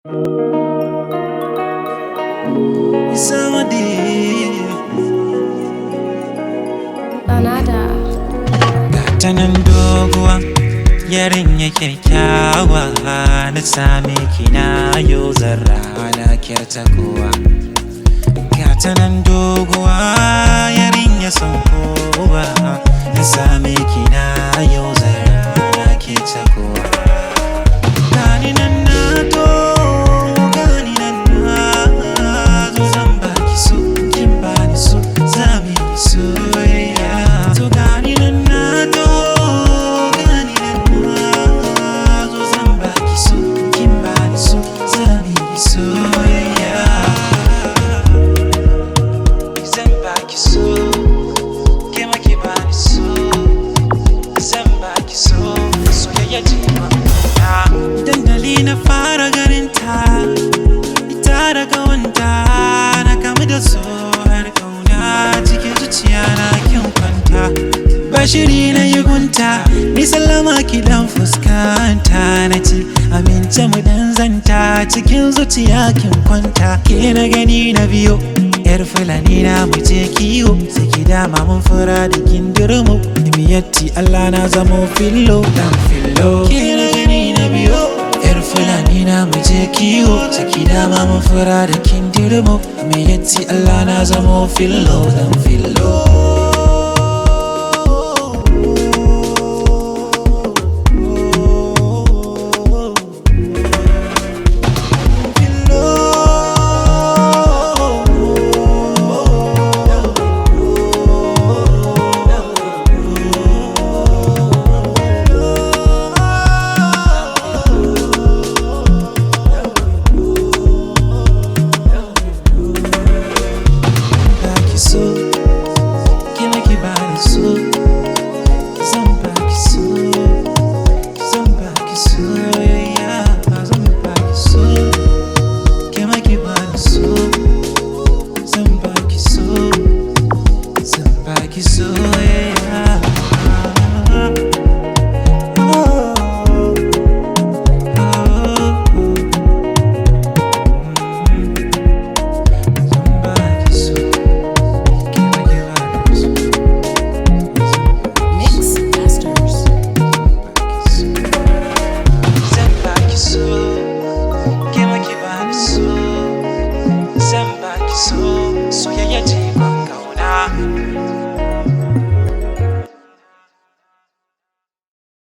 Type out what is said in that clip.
Gatanan doguwa yarinya kyakkyawa na same ki na yau zarra na kyarta kowa. Gatanan doguwa yarinya son kowa na same ki na yau zarra na kyarta kowa. Gani nan na to gani nan na zo zan baki so kin bani so zamu yi soyayya. To gani nan na to gani nan na zo zan baki so kin bani so zamu yi soyayya. Zan baki so ke ma ki bani so zan baki so soyayya ce ma. Dandali na fara ganinta ita da kawanta na kamu da so har kauna cikin zuciya na kin kwanta. Bashiri na yi gunta ni sallama ki dan fuskanta na ci amince mu dan zanta cikin zuciya kin kwanta. Ke na gani na biyo yar fulani na mu je kiwo sai ki dama mun fura da kindirmo miyatti Allah na zamo fillo dan fillo. Ke na gani na biyo yar fulani na mu je kiwo sai ki dama mun fura da kindirmo miyatti Allah na zamo fillo dan fillo.